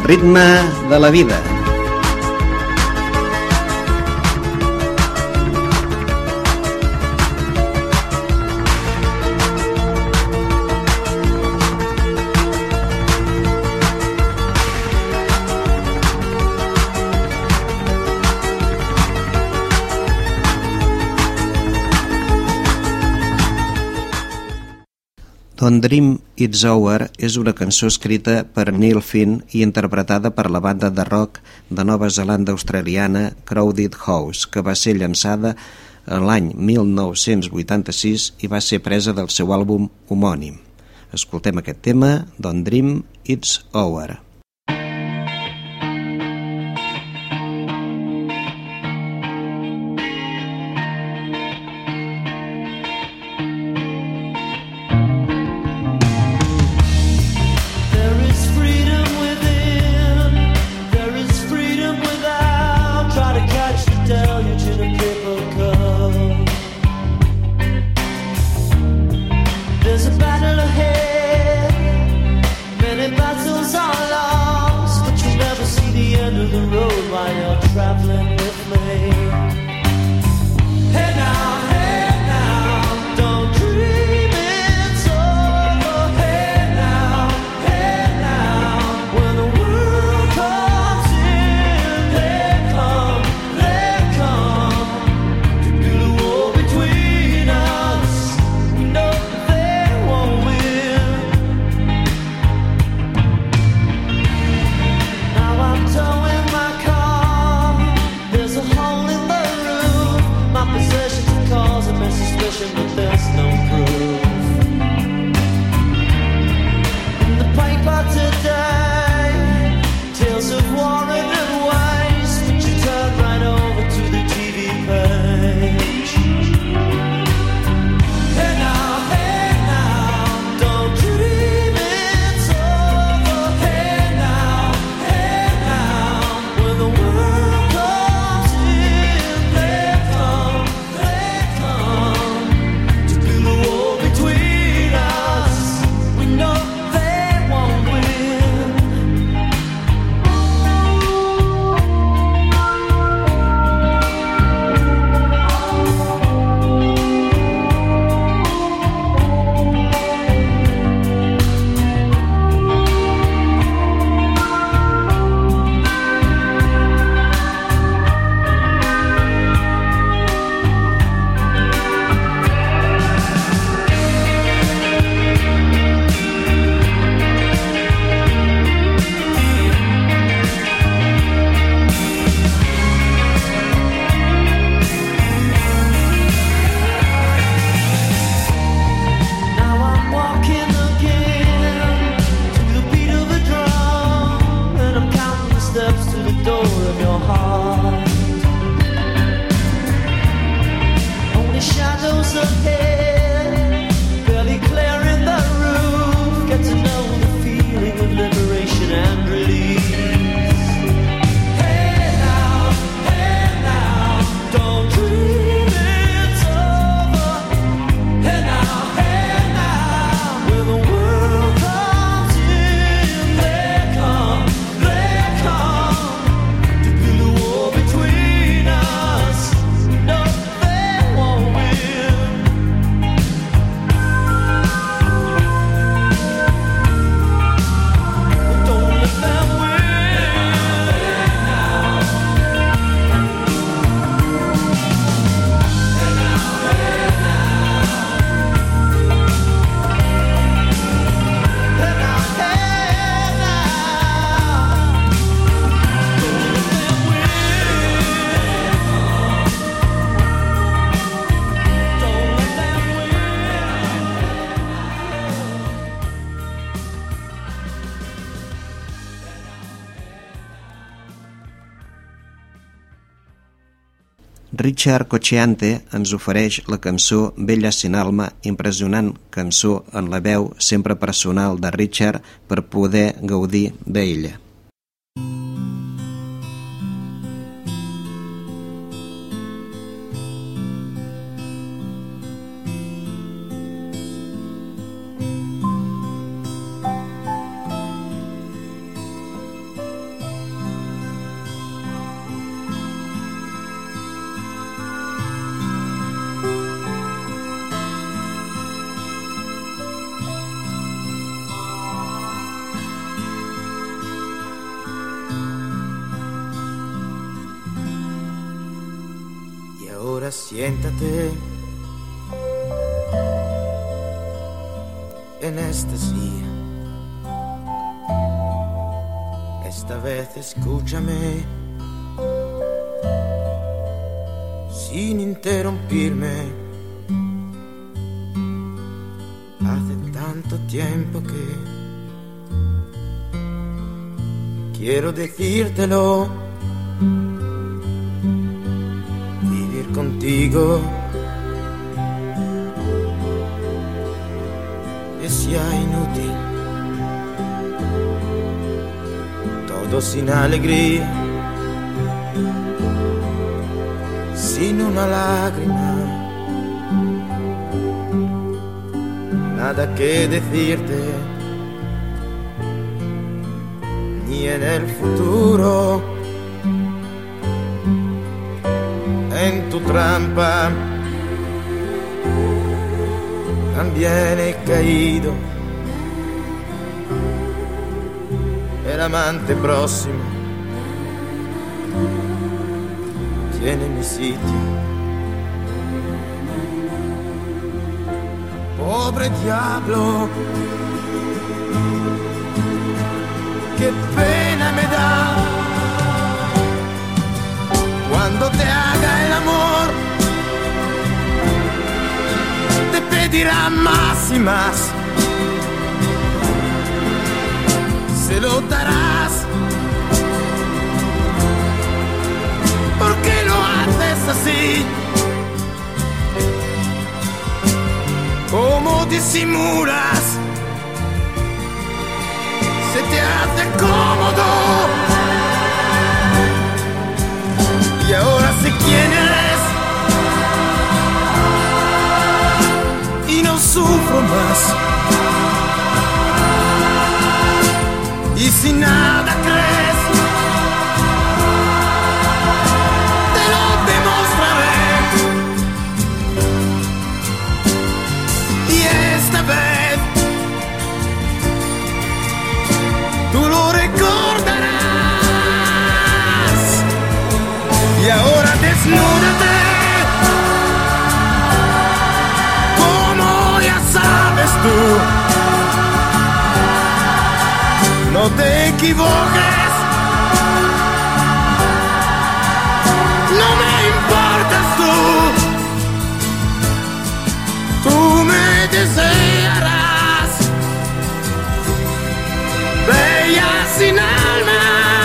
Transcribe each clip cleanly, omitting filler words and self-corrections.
ritme de la vida. Don't Dream It's Over és una cançó escrita per Neil Finn i interpretada per la banda de rock de Nova Zelanda australiana Crowded House, que va ser llançada en l'any 1986 i va ser presa del seu àlbum homònim. Escoltem aquest tema, Don't Dream It's Over. Richard Cocciante ens ofereix la cançó Bella sin alma, impressionant cançó en la veu sempre personal de Richard per poder gaudir d'ella. Ahora siéntate en esta silla. Esta vez escúchame sin interrumpirme. Hace tanto tiempo que quiero decírtelo. Vivir contigo es ya inútil. Todo sin alegría, sin una lágrima, nada que decirte, ni en el futuro. En tu trampa también he caído. El amante próximo tiene mi sitio. Pobre diablo, qué pena me da cuando te haga el amor. Te pedirá más y más. Se lo darás. ¿Por qué lo haces así? ¿Cómo disimulas? Se te hace cómodo. Y ahora sé quién eres y no sufro más. Y si nada crees, te lo demostraré. Y esta vez tú lo recordarás. Y ahora desnúdate, como ya sabes tú. No te equivoques, no me importas tú me desearás, bella sin alma.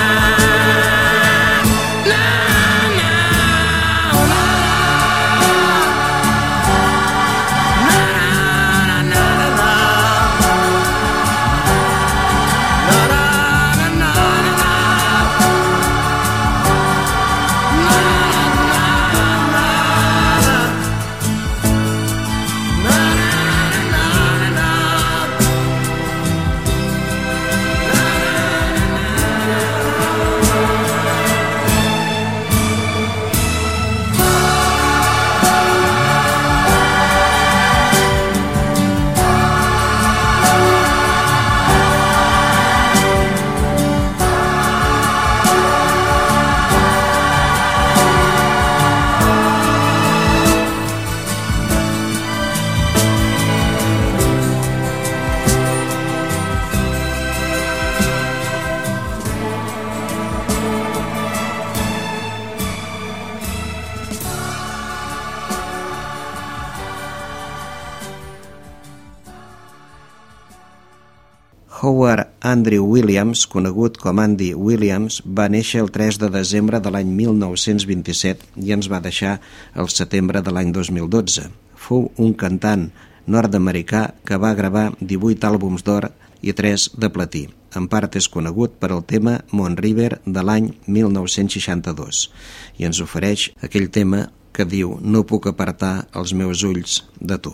Howard Andrew Williams, conegut com Andy Williams, va néixer el 3 de desembre de l'any 1927 i ens va deixar el setembre de l'any 2012. Fou un cantant nord-americà que va gravar 18 àlbums d'or i 3 de platí. En part és conegut per al tema Moon River de l'any 1962 i ens ofereix aquell tema que diu "No puc apartar els meus ulls de tu".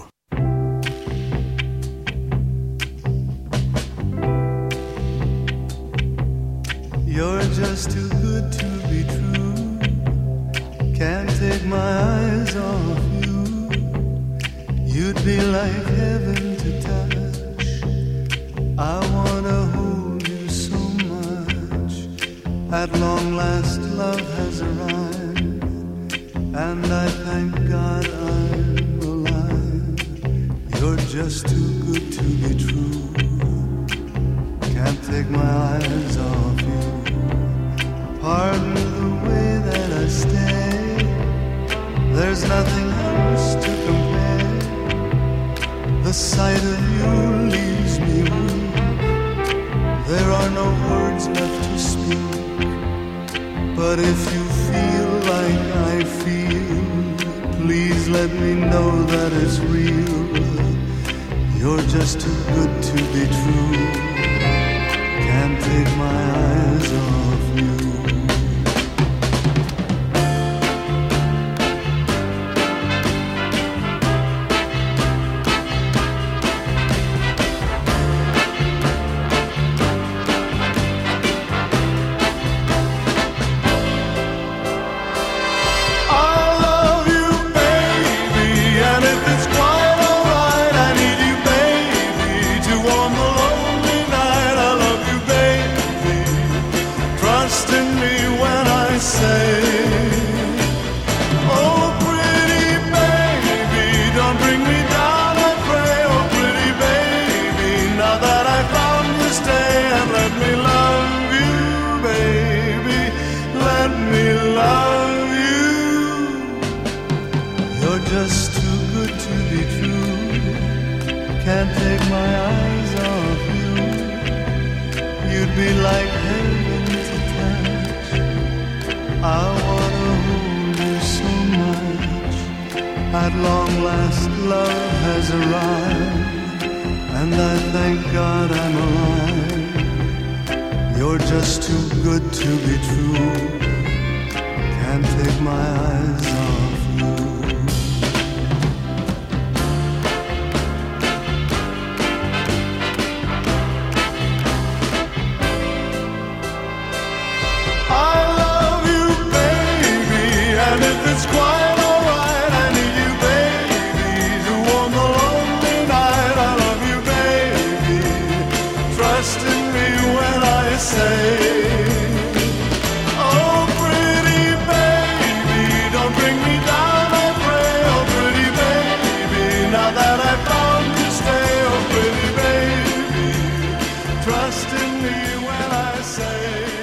You're just too good to be true. Can't take my eyes off you. You'd be like heaven to touch. I wanna hold you so much. At long last love has arrived, and I thank God I'm alive. You're just too good to be true. Can't take my eyes off you. Pardon the way that I stay. There's nothing else to compare. The sight of you leaves me weak. There are no words left to speak. But if you feel like I feel, please let me know that it's real. You're just too good to be true. Can't take my eyes off you. Just too good to be true. Can't take my eyes off you. You'd be like heaven to touch. I wanna hold you so much. At long last love has arrived, and I thank God I'm alive. You're just too good to be true. Can't take my eyes off you. It's quite alright, I need you, baby, to warm the lonely night. I love you, baby, trust in me when I say, oh pretty baby, don't bring me down, I pray. Oh pretty baby, now that I found you, stay. Oh pretty baby, trust in me when I say.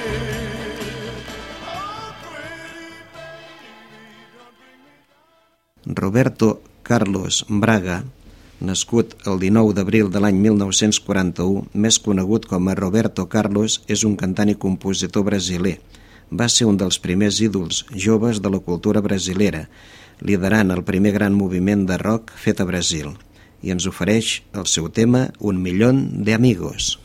Roberto Carlos Braga, nascut el 19 d'abril de l'any 1941, més conegut com a Roberto Carlos, és un cantant i compositor brasiler. Va ser un dels primers ídols joves de la cultura brasilera, liderant el primer gran moviment de rock fet a Brasil, i ens ofereix el seu tema Un millón de amigos.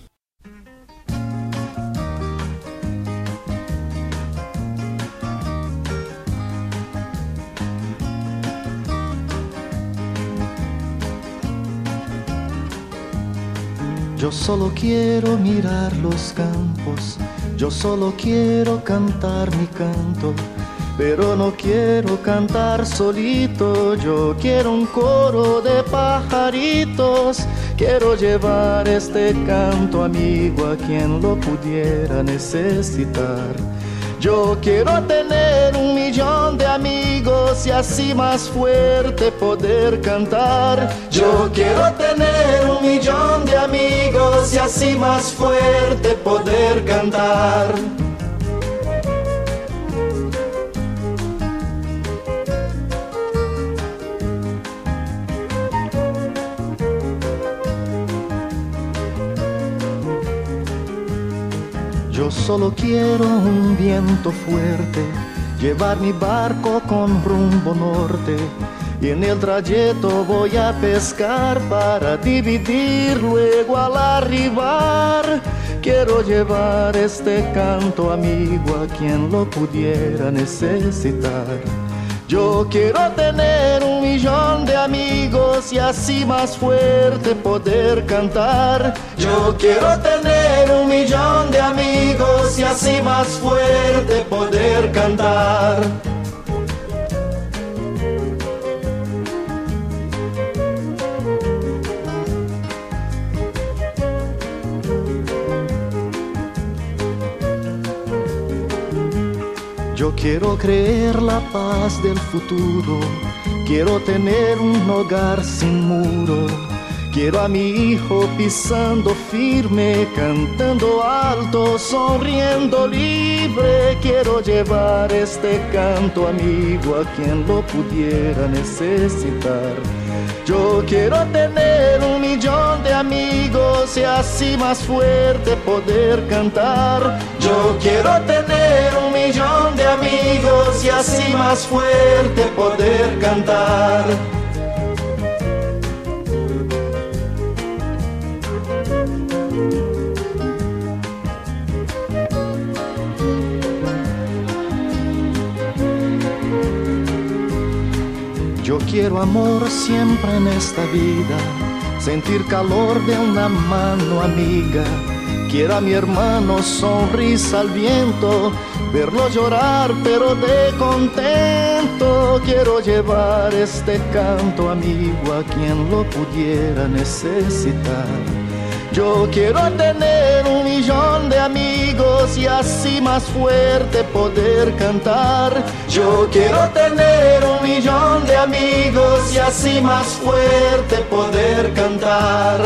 Yo solo quiero mirar los campos, yo solo quiero cantar mi canto, pero no quiero cantar solito, yo quiero un coro de pajaritos, quiero llevar este canto amigo a quien lo pudiera necesitar. Yo quiero tener 1.000.000 de amigos y así más fuerte poder cantar. Yo quiero tener 1.000.000 de amigos y así más fuerte poder cantar. Yo solo quiero un viento fuerte, llevar mi barco con rumbo norte, y en el trayecto voy a pescar para dividir luego al arribar. Quiero llevar este canto amigo a quien lo pudiera necesitar. Yo quiero tener 1.000.000 de amigos y así más fuerte poder cantar. Yo quiero tener 1.000.000 de amigos y así más fuerte poder cantar. Yo Yo quiero creer la paz del futuro, quiero tener un hogar sin muro. Quiero a mi hijo pisando firme, cantando alto, sonriendo libre. Quiero llevar este canto amigo a quien lo pudiera necesitar. Yo quiero tener 1.000.000 de amigos y así más fuerte poder cantar. Yo quiero tener 1.000.000 de amigos y así más fuerte poder cantar. Yo quiero amor siempre en esta vida, sentir calor de una mano amiga. Quiero a mi hermano sonrisa al viento, verlo llorar pero de contento. Quiero llevar este canto amigo a quien lo pudiera necesitar. Yo quiero tener 1.000.000 de amigos y así más fuerte poder cantar. Yo quiero tener 1.000.000 de amigos y así más fuerte poder cantar.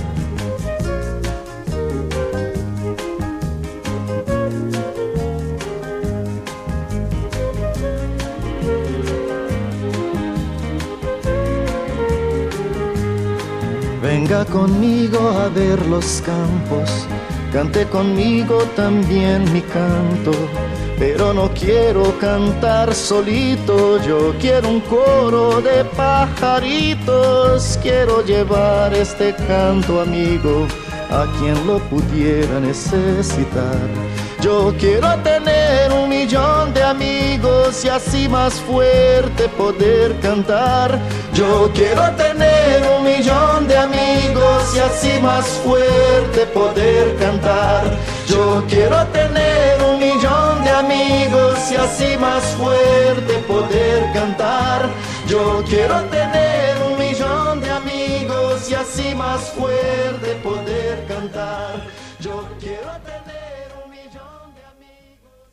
Venga conmigo a ver los campos, cante conmigo también mi canto. Pero no quiero cantar solito, yo quiero un coro de pajaritos. Quiero llevar este canto amigo a quien lo pudiera necesitar. Yo quiero tener 1.000.000 de amigos y así más fuerte poder cantar. Yo quiero tener 1.000.000 de amigos y así más fuerte poder cantar. Yo quiero tener 1.000.000 de amigos y así más fuerte poder cantar. Yo quiero tener 1.000.000 de amigos y así más fuerte poder cantar. Yo quiero tener 1.000.000 de amigos.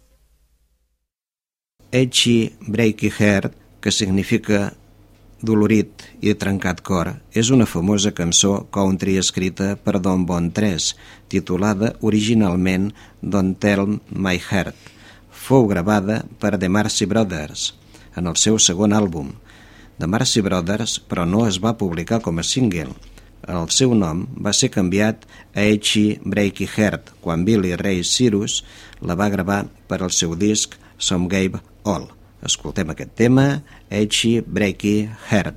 Achy Breaky Heart, que significa dolorit i trencat cor, és una famosa cançó country escrita per Don Bon Tres, titulada originalment Don't Tell My Heart. Fou gravada per The Marcy Brothers en el seu segon àlbum. The Marcy Brothers, però, no es va publicar com a single. El seu nom va ser canviat a Achy Breaky Heart quan Billy Ray Cyrus la va gravar per al seu disc Some Gave All. Escoltem aquest tema, Achy Breaky Heart.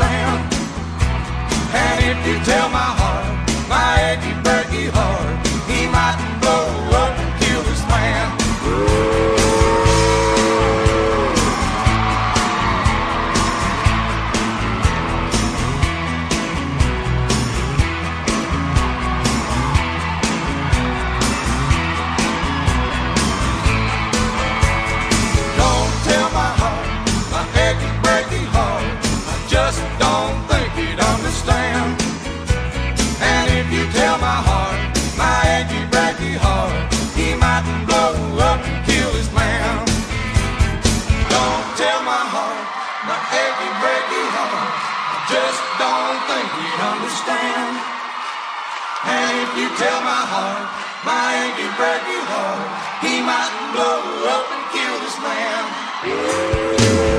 Tell my heart, my achy, breaky heart, he my achy, breaky heart. I just don't think he'd understand. And if you tell my heart, my achy, breaky heart, he might blow up and kill this man.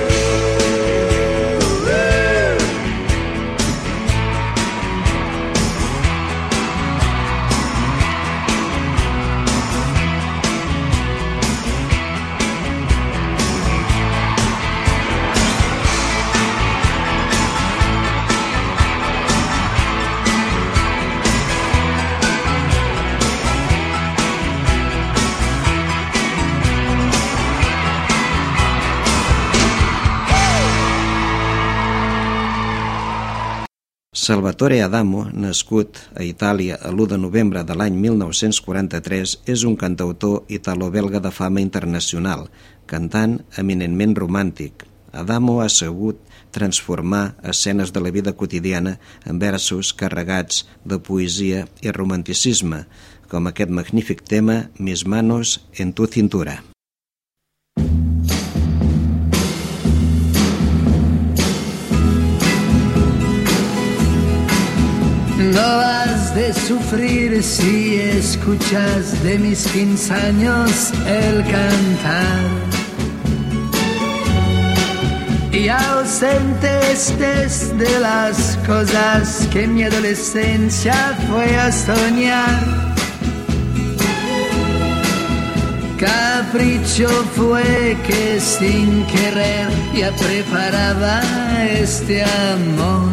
Salvatore Adamo, nascut a Itàlia l'1 de novembre de l'any 1943, és un cantautor italo-belga de fama internacional, cantant eminentment romàntic. Adamo ha sabut transformar escenes de la vida quotidiana en versos carregats de poesia i romanticisme, com aquest magnífic tema Mis manos en tu cintura. No has de sufrir si escuchas de mis 15 años el cantar. Y ausente estés de las cosas que en mi adolescencia fue a soñar. Capricho fue que sin querer ya preparaba este amor.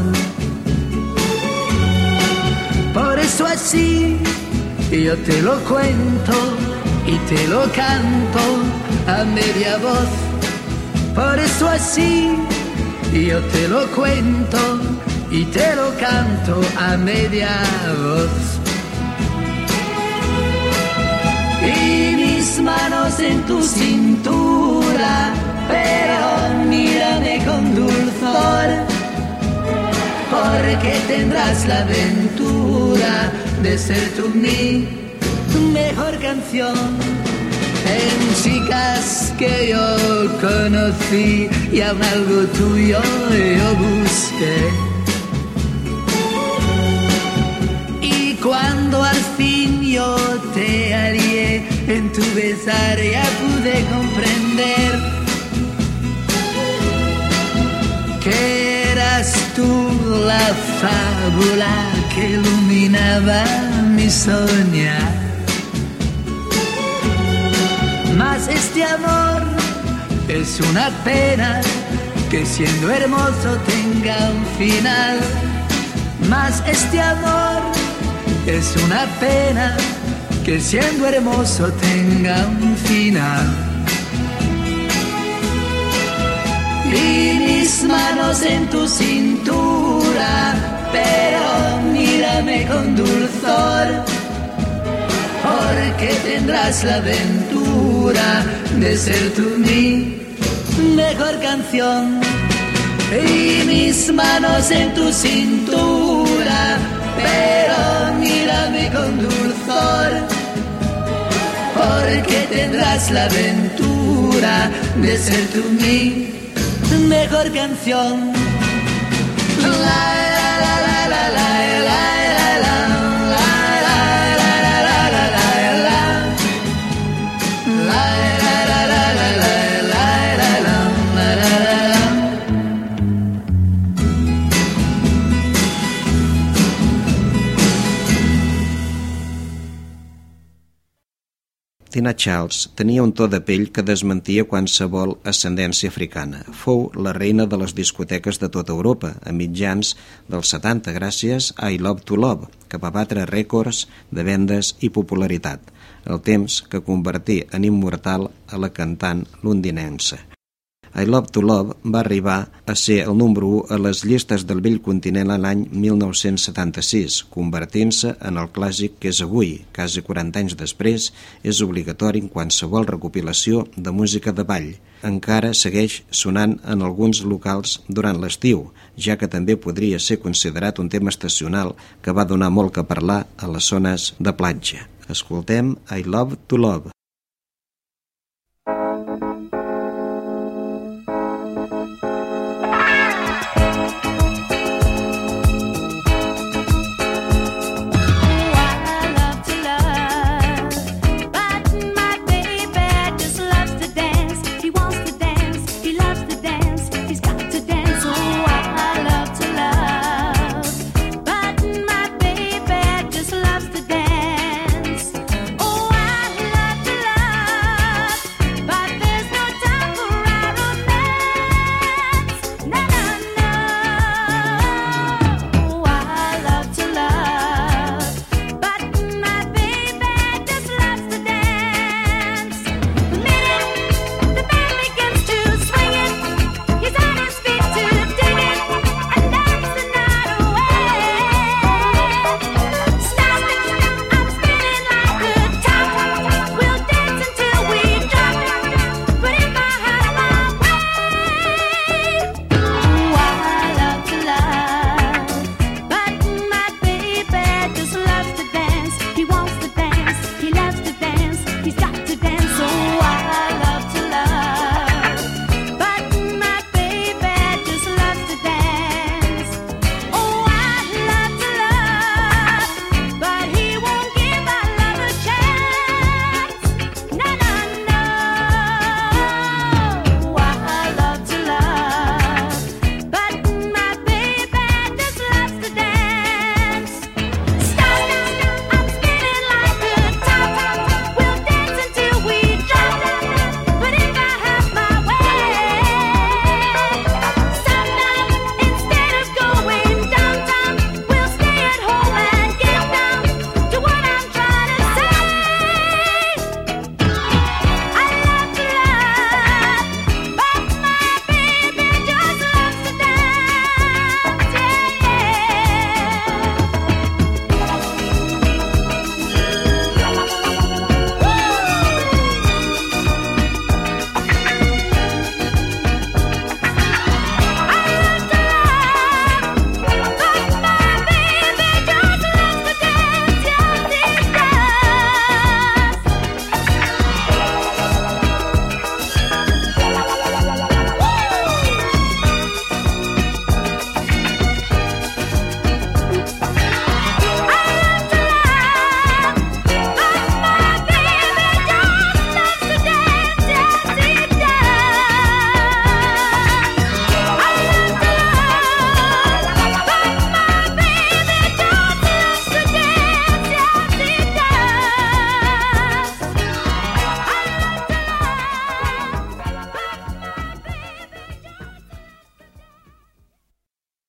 Por eso así yo te lo cuento y te lo canto a media voz. Por eso así yo te lo cuento y te lo canto a media voz. Y mis manos en tu cintura, pero mírame con dulzor, porque tendrás la aventura de ser tú mi mejor canción. En chicas que yo conocí y aún algo tuyo yo busqué. Y cuando al fin yo te hallé en tu besar ya pude comprender que eras tú la fábula que iluminaba mi soñar. Mas este amor es una pena que siendo hermoso tenga un final. Mas este amor es una pena que siendo hermoso tenga un final. Y mis manos en tu cintura, pero mírame con dulzor, porque tendrás la aventura de ser tú mi mejor canción. Y mis manos en tu cintura, pero mírame con dulzor, porque tendrás la aventura de ser tú mi mejor canción. Tina Charles tenia un to de pell que desmentia qualsevol ascendència africana. Fou la reina de les discoteques de tota Europa a mitjans dels 70 gràcies a I Love to Love, que va batre rècords de vendes i popularitat, el temps que convertí en immortal a la cantant londinense. I Love to Love va arribar a ser el número 1 a les llistes del vell continent l'any 1976, convertint-se en el clàssic que és avui, quasi 40 anys després, és obligatori en qualsevol recopilació de música de ball. Encara segueix sonant en alguns locals durant l'estiu, ja que també podria ser considerat un tema estacional que va donar molt que parlar a les zones de platja. Escoltem I Love to Love.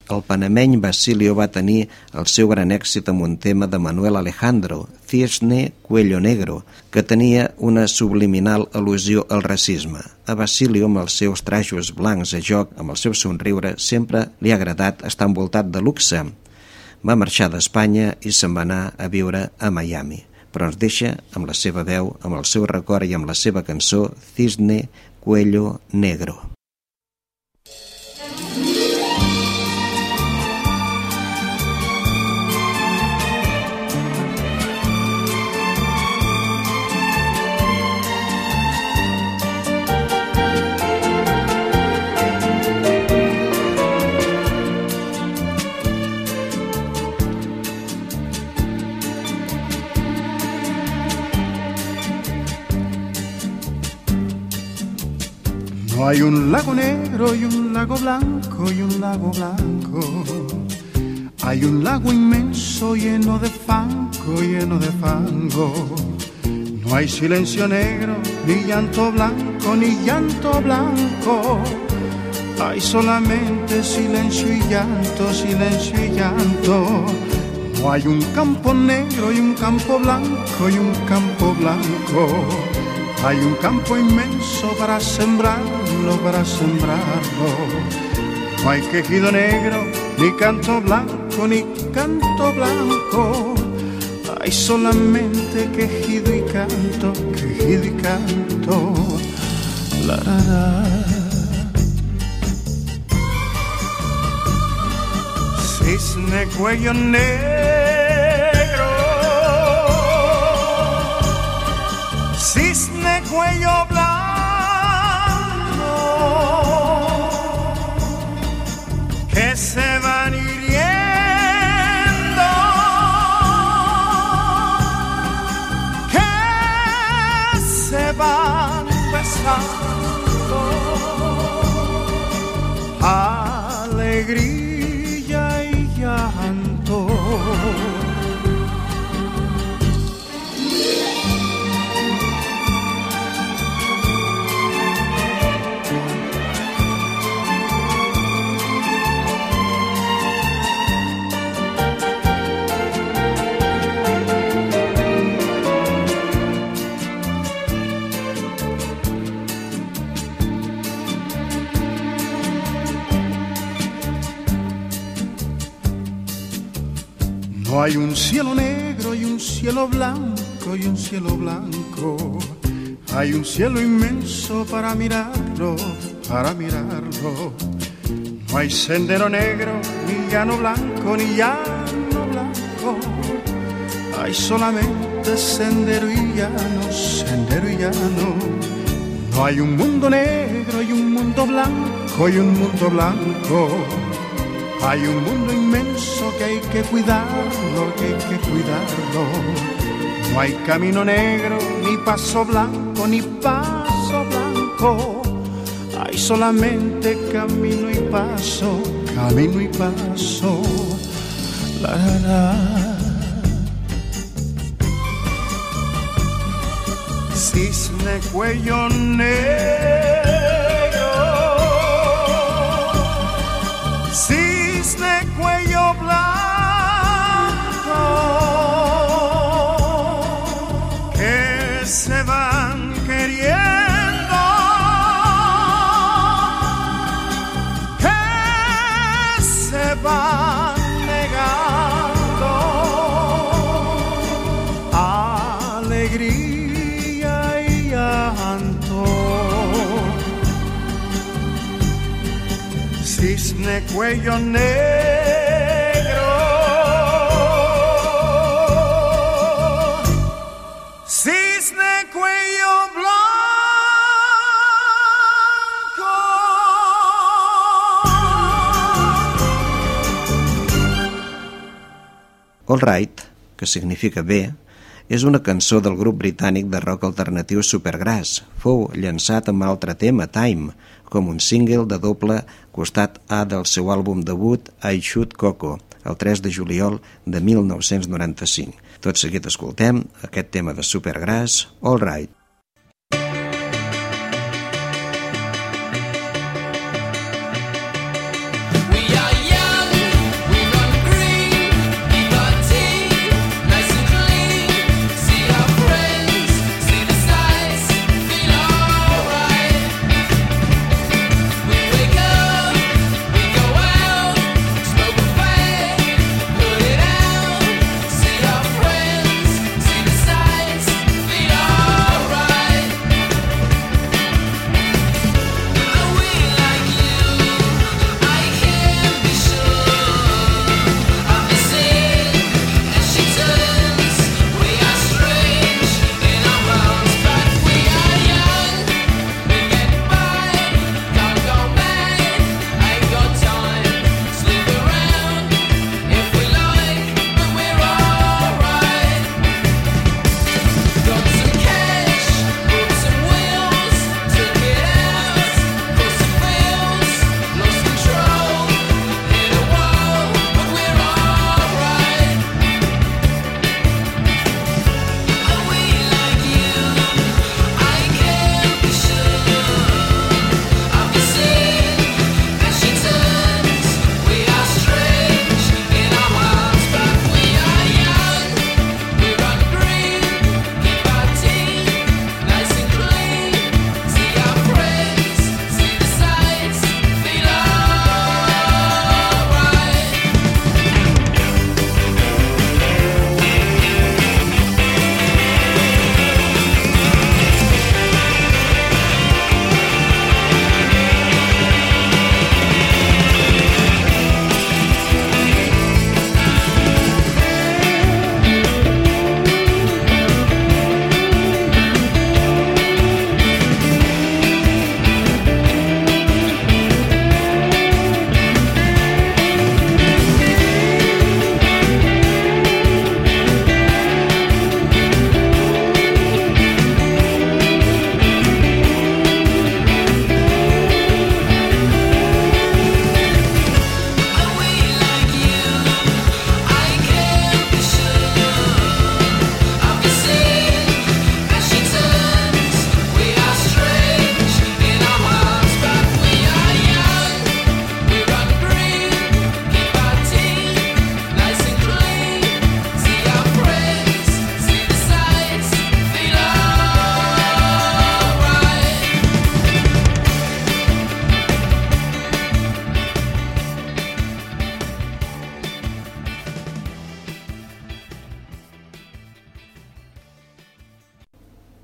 el panameny Basilio va tenir el seu gran èxit amb un tema de Manuel Alejandro, Cisne Cuello Negro, que tenia una subliminal al·lusió al racisme. A Basilio, amb els seus trajos blancs a joc, amb el seu somriure, sempre li ha agradat estar envoltat de luxe. Va marxar d'Espanya i se'n va anar a viure a Miami, però ens deixa amb la seva veu, amb el seu record i amb la seva cançó Cisne Cuello Negro. No hay un lago negro y un lago blanco y un lago blanco. Hay un lago inmenso lleno de fango, lleno de fango. No hay silencio negro, ni llanto blanco, ni llanto blanco. Hay solamente silencio y llanto, silencio y llanto. No hay un campo negro y un campo blanco y un campo blanco. Hay un campo inmenso para sembrarlo, para sembrarlo. No hay quejido negro, ni canto blanco, ni canto blanco. Hay solamente quejido y canto, quejido y canto. La, la, la. Cisne cuello negro, cisne cuello blanco, que se van hiriendo, que se van besando. Alegría y llanto. No hay un cielo negro y un cielo blanco y un cielo blanco. Hay un cielo inmenso para mirarlo, para mirarlo. No hay sendero negro, ni llano blanco, ni llano blanco. Hay solamente sendero y llano, sendero y llano. No hay un mundo negro y un mundo blanco y un mundo blanco. Hay un mundo inmenso que hay que cuidarlo, que hay que cuidarlo. No hay camino negro, ni paso blanco, ni paso blanco. Hay solamente camino y paso, camino y paso. La, la, la. Cisne cuello negro, cisne cuello blanco, que se van queriendo, que se van negando. Alegría y llanto. Cisne cuello negro, cisne cuello blanco. All Right, que significa bé, és una cançó del grup britànic de rock alternatiu Supergrass. Fou llançat amb altre tema, Time, com un single de doble costat A del seu àlbum debut I Shoot Coco, el 3 de juliol de 1995. Tot seguit escoltem aquest tema de Supergrass, All Right. We are young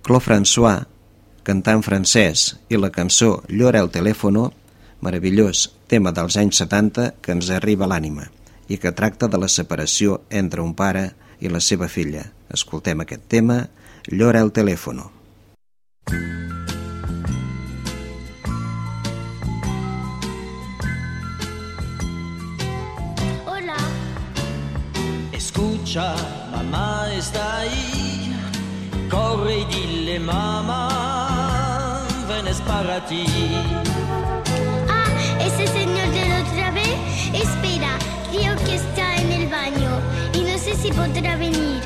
Claude François, cantant francès, i la cançó Llora el teléfono, meravellós tema dels anys 70 que ens arriba a l'ànima i que tracta de la separació entre un pare i la seva filla. Escoltem aquest tema, Llora el teléfono. Hola. Escucha, mamá está ahí. Corre y dile, mamá, ven es para ti. Ah, ese señor de la otra vez. Espera, creo que está en el baño y no sé si podrá venir.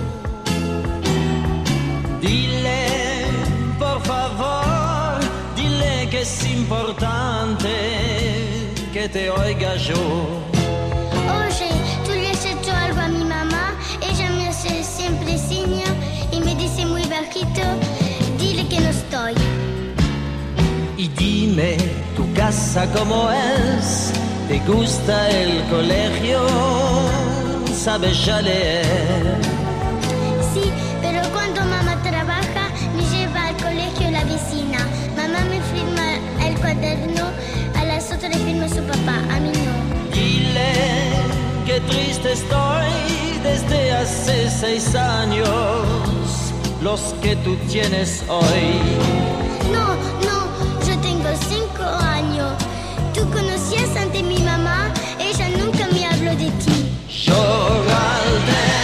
Dile, por favor, dile que es importante que te oiga yo. Oye, ¿tú le has hecho algo a mi mamá? Ella me hace siempre señas y me dice muy bajito, dile que no estoy. Y dime, tu casa cómo es, ¿te gusta el colegio? ¿Sabes ya leer? Sí, pero cuando mamá trabaja me lleva al colegio la vecina. Mamá me firma el cuaderno, a las otras le firma su papá, a mí no. Dile que triste estoy desde hace 6 años, los que tú tienes hoy. No, yo tengo 5 años. ¿Tú conocías ante mi mamá? Ella nunca me habló de ti. Llora al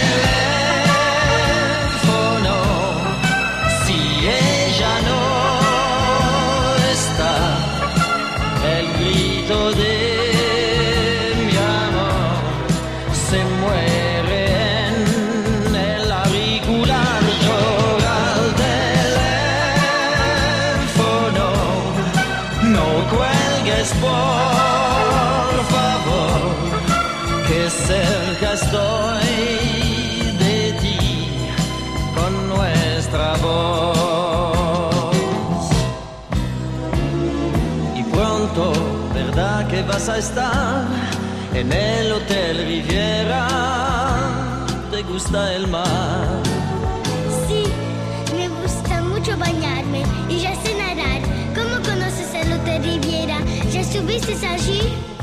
teléfono si ella no está. El grito de mi amor se muere en el auricular. Llora al teléfono, no cuelgues por favor, que cerca estoy de ti con nuestra voz. Y pronto, ¿verdad que vas a estar en el Hotel Riviera? ¿Te gusta el mar? Sí, me gusta mucho bañarme y ya sé nadar. ¿Cómo conoces el Hotel Riviera? ¿Ya estuviste allí?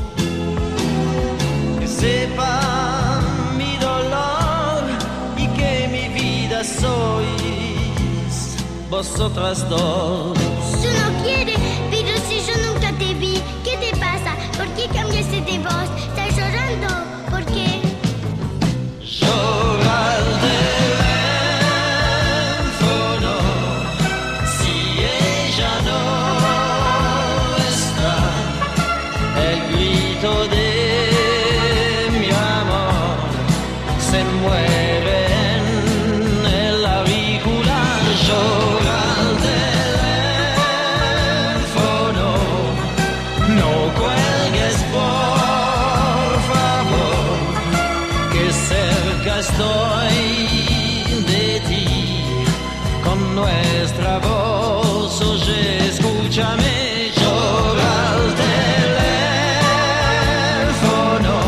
Que sepa mi dolor y que mi vida sois vosotras dos. Tú no quieres, pero si yo nunca te vi, ¿qué te pasa? ¿Por qué cambiaste de voz? ¿Estás llorando? ¿Por qué? Llora al teléfono si ella no está. El grito de mi amor se muere en el auricular. Llora al teléfono, no cuelgues por favor, que cerca estoy de ti con nuestra voz. Oye, escúchame, llora al teléfono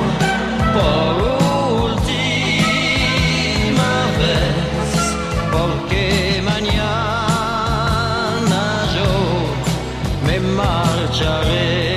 por última vez, porque mañana yo me marcharé.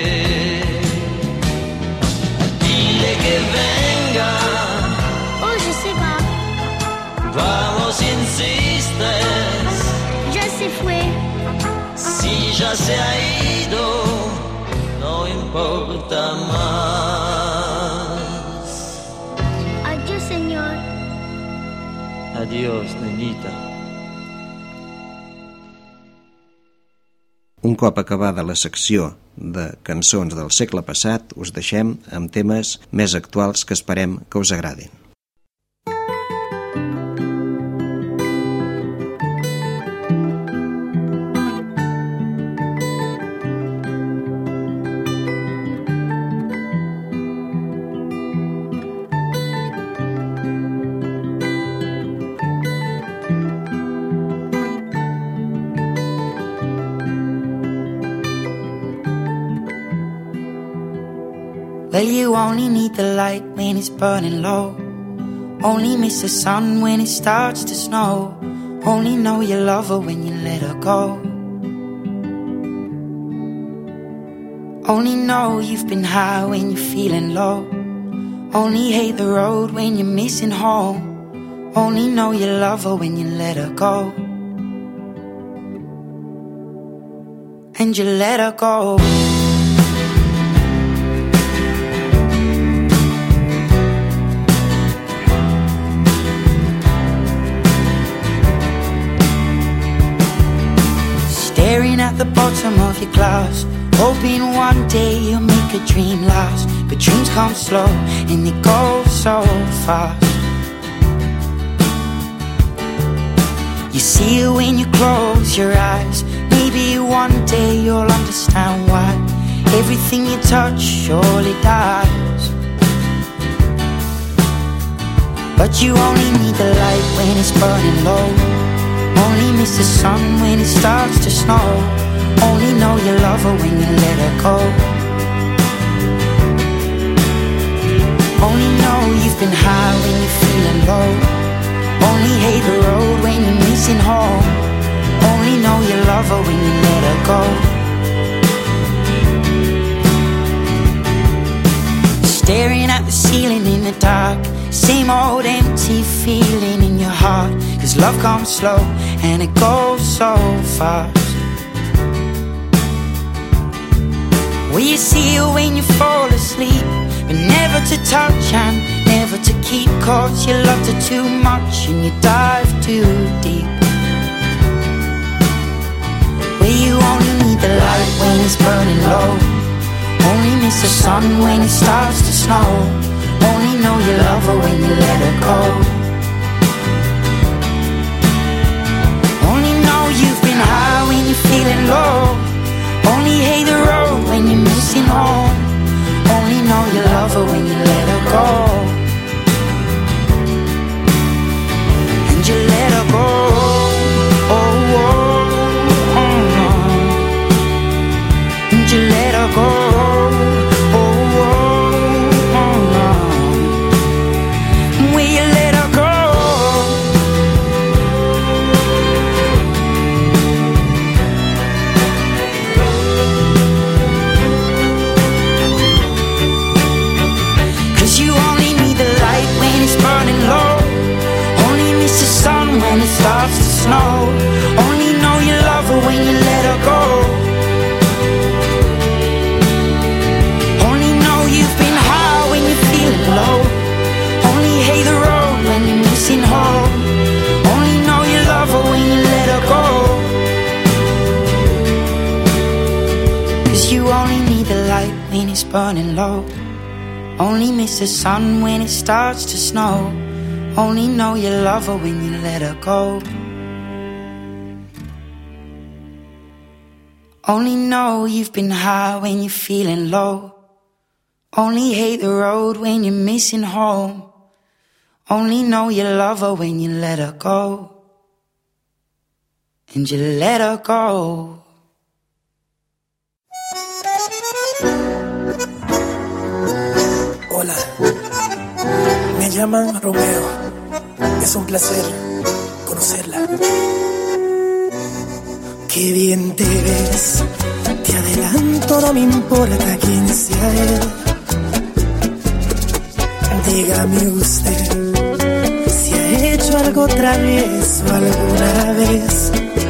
Dile que venga, Oye, se va, vamos, insistes. ya se fue. Si ya se ha ido, no importa más. Adiós, señor. Adiós, nenita. Un cop acabada la secció de cançons del segle passat, us deixem amb temes més actuals que esperem que us agradin. Well, you only need the light when it's burning low. Only miss the sun when it starts to snow. Only know you love her when you let her go. Only know you've been high when you're feeling low. Only hate the road when you're missing home. Only know you love her when you let her go. And you let her go. Staring at the bottom of your glass, hoping one day you'll make a dream last. But dreams come slow and they go so fast. You see it when you close your eyes. Maybe one day you'll understand why everything you touch surely dies. But you only need the light when it's burning low. Only miss the sun when it starts to snow. Only know you love her when you let her go. Only know you've been high when you're feeling low. Only hate the road when you're missing home. Only know you love her when you let her go. Staring at the ceiling in the dark, same old empty feeling in your heart. Cause love comes slow and it goes so fast. Will you see her when you fall asleep, but never to touch and never to keep? Cause you loved her too much and you dive too deep. Where you only need the light when it's burning low. Only miss the sun when it starts to snow. Only know you love her when you let her go. Only know you've been high when you're feeling low. Only hate the road when you're missing home. Only know you love her when you let her go. And you let her go. Oh, oh, oh, oh. And you let her go. Oh, oh, oh, oh. Will you let her go? Burning low. Only miss the sun when it starts to snow. Only know you love her when you let her go. Only know you've been high when you're feeling low. Only hate the road when you're missing home. Only know you love her when you let her go. Cause you only need the light when it's burning low. Only miss the sun when it starts to snow. Only know you love her when you let her go. Only know you've been high when you're feeling low. Only hate the road when you're missing home. Only know you love her when you let her go. And you let her go. Hola, me llaman Romeo, es un placer conocerla. Qué bien te ves, te adelanto, no me importa quién sea él. Dígame usted si ha hecho algo travieso alguna vez.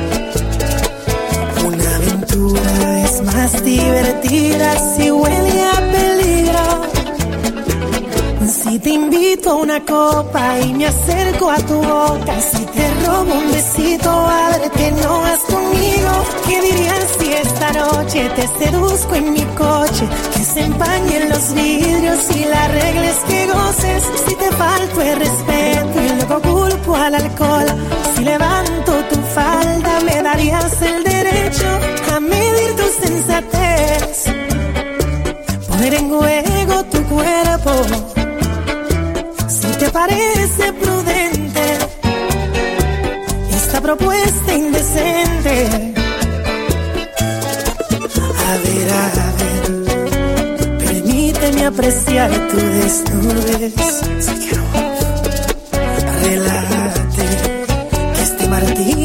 Una aventura es más divertida si huele a peligro. Si te invito a una copa y me acerco a tu boca, si te robo un besito, padre, que no vas conmigo. ¿Qué dirías si esta noche te seduzco en mi coche? Que se empañen los vidrios y la regla es que goces. Si te falto el respeto y luego culpo al alcohol, si levanto tu falda me darías el derecho a medir tu sensatez, poner en juego tu cuerpo. ¿Te parece prudente esta propuesta indecente? A ver, permíteme apreciar tu desnudez. Relájate, que este martini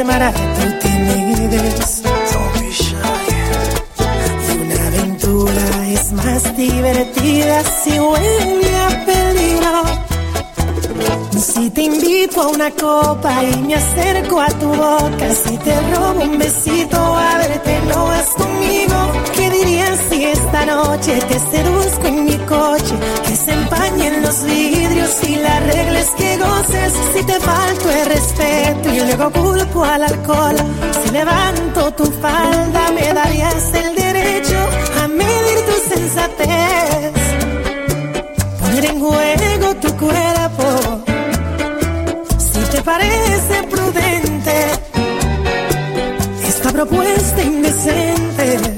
calmará tu timidez. Don't be shy. Y una aventura es más divertida si huele a peligro. Si te invito a una copa y me acerco a tu boca, si te robo un besito a verte, no vas conmigo. ¿Qué dirías si esta noche te seduzco en mi coche? Que se empañen los vidrios y la regla es que goces. Si te falto el respeto y luego culpo al alcohol, si levanto tu falda me darías el derecho a medir tu sensatez, poner en juego tu cuerpo. ¿Te parece prudente esta propuesta indecente?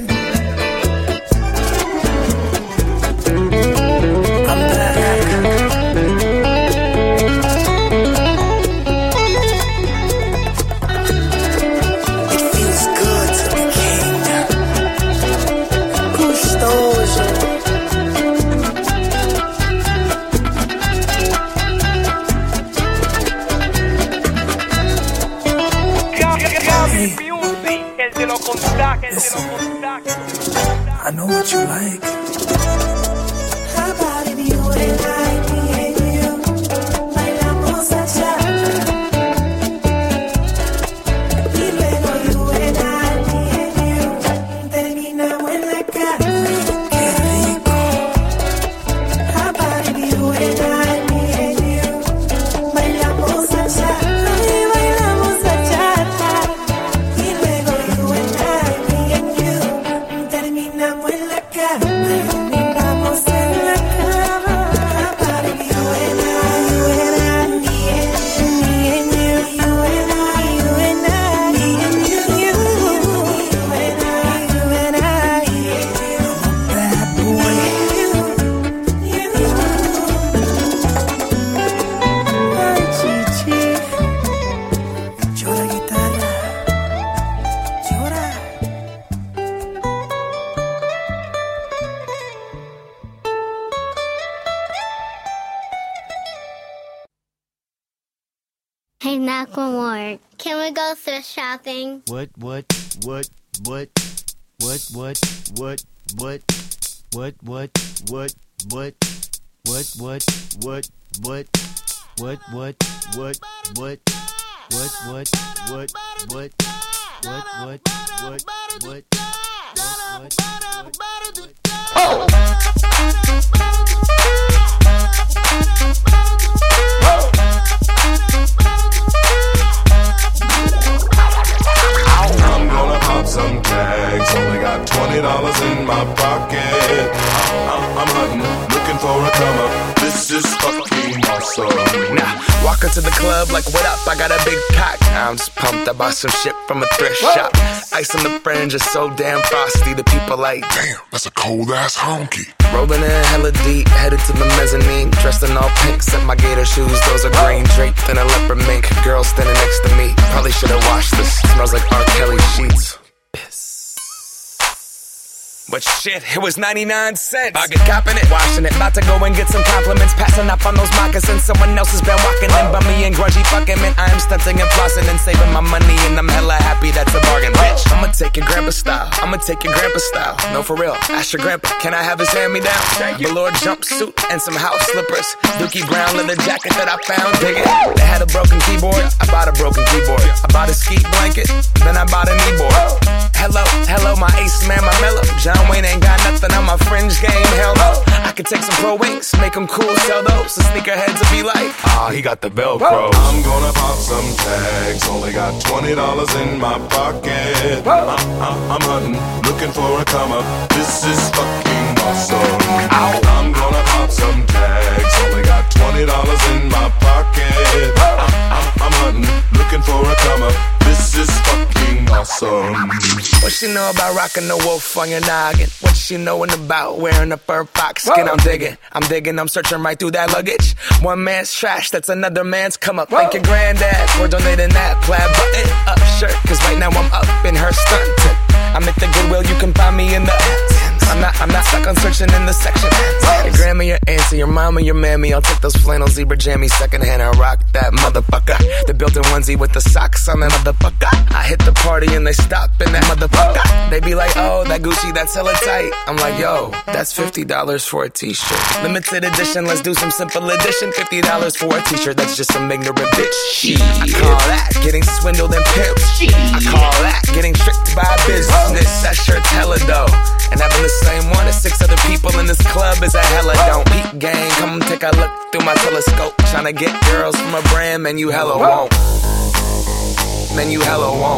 It feels good to be king. Gustoso. I know what you like. How about if you and I, me and you, bailamos bachata? Y luego you and I, me and you, terminamos en la cama. Qué rico. How about if you and I, me and you, bailamos bachata? Y bailamos bachata. Y luego you and I, me and you, terminamos en la cama. Terminamos en la cama. How about if you and I, me and you, you and I, me and you, you and I, Bad boy. Ay, chichi, Llora guitarra. llora. Hey, Macklemore, can we go thrift shopping? What? I'm gonna pop some tags. Only got $20 in my pocket. I'm hunting, looking for a come up. This is fucking awesome. Now, walk into the club like, what up? I got a big cock. I'm just pumped. I bought some shit from a thrift shop. Ice on the fringe is so damn frosty. The people like, damn, that's a cold ass honky. Rolling in hella deep, headed to the mezzanine. Dressed in all pink, set my gator shoes. Those are green, draped in a leopard mink. Girl standing next to me. Probably should've washed this. Smells like R. Kelly sheets. But shit, it was 99 cents. I get copping it, washing it. About to go and get some compliments. Passing up on those moccasins. Someone else has been walking in by me and grungy fucking man. I am stunting and flossing and saving my money. And I'm hella happy that's a bargain, bitch. I'ma take your grandpa style. I'ma take your grandpa style. No, for real. Ask your grandpa, can I have his hand-me-down? Velour jumpsuit and some house slippers. Dookie brown leather jacket that I found. Dig it. They had a broken keyboard. I bought a broken keyboard. I bought a ski blanket. Then I bought a kneeboard. Hello, my ace man, my mellow. John Wayne ain't got nothing on my fringe game, hell no. I could take some pro wings, make them cool, sell those. The sneakerheads will be like, he got the Velcro. I'm gonna pop some tags. Only got $20 in my pocket. I'm hunting, looking for a come up. This is fucking awesome. I'm gonna pop some tags. Only got $20 in my pocket. I'm hunting, looking for a come up. This is fucking awesome. What she know about rocking the wolf on your noggin? What she knowin' about wearing a fur fox skin? I'm digging, I'm searching right through that luggage. One man's trash, that's another man's come up. Thank your granddad for donating that plaid button up shirt. Cause right now I'm up in her stuntin'. I'm at the Goodwill, you can find me in the I'm not stuck on searching in the section. Your grandma, your auntie, your mama, your mammy. I'll take those flannel zebra jammies secondhand and rock that motherfucker. The built-in onesie with the socks on that motherfucker. I hit the party and they stop in that motherfucker. They be like, oh, that Gucci, that's hella tight. I'm like, yo, that's $50 for a t-shirt. Limited edition, let's do some simple edition. $50 for a t-shirt, that's just some ignorant bitch. I call that getting swindled and pimped. I call that getting tricked by business. That shirt's hella dope. And having the same one as 6 other people in this club is a hella don't. Peak gang, come take a look through my telescope. Tryna get girls from a brand, man, you hella won't. Man, you hella won't.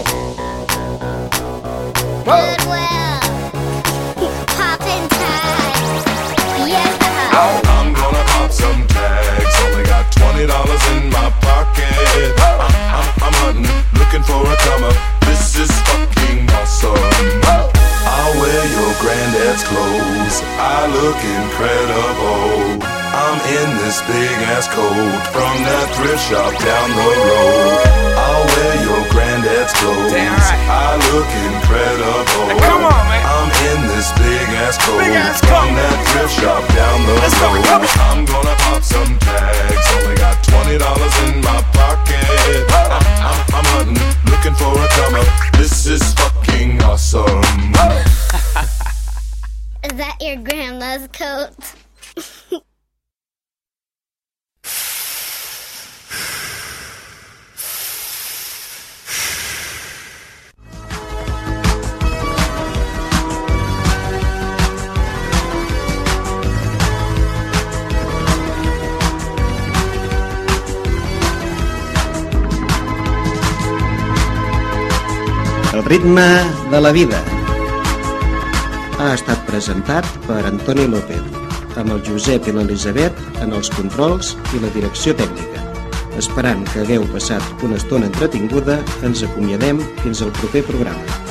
Goodwill, poppin' tags, yeah. I'm gonna pop some tags. Only got $20 in my pocket. I'm hunting, looking for a comer. This is fucking awesome. I'll wear your granddad's clothes. I look incredible. I'm in this big ass coat from that thrift shop down the road. I'll wear your granddad's clothes. Damn right. I look incredible. Hey, come on, man. I'm in this big ass coat from that thrift shop down the road. I'm gonna pop some tags. Only got $20 in my pocket. I'm hunting, looking for a comer. This is fucking awesome. Is that your grandma's coat? El ritme de la vida ha estat presentat per Antoni López, amb el Josep i l'Elisabet en els controls i la direcció tècnica. Esperant que hagueu passat una estona entretinguda, ens acomiadem fins al proper programa.